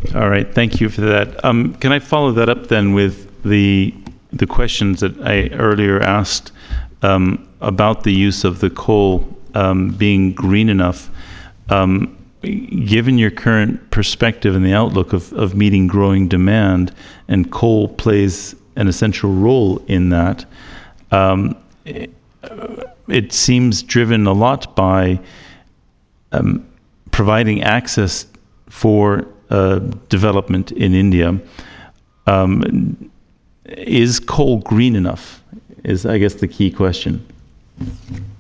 All right, thank you for that. Can I follow that up then with the questions that I earlier asked about the use of the coal being green enough? Given your current perspective and the outlook of meeting growing demand, and coal plays an essential role in that, it seems driven a lot by providing access for development in India. Is coal green enough? Is, I guess, the key question.